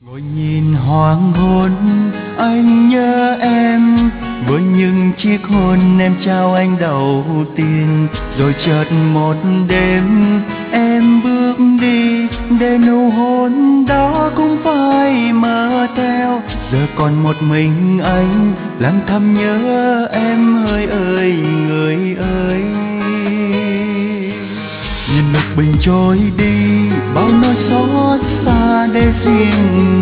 Ngồi nhìn hoàng hôn, anh nhớ em với những chiếc hôn em trao anh đầu tiên. Rồi chợt một đêm em bước đi, để nụ hôn đó cũng phải mơ theo. Giờ còn một mình anh lặng thầm nhớ em ơi ơi người ơi. Nhìn lục bình trôi đi, bao nỗi xót xa để riêng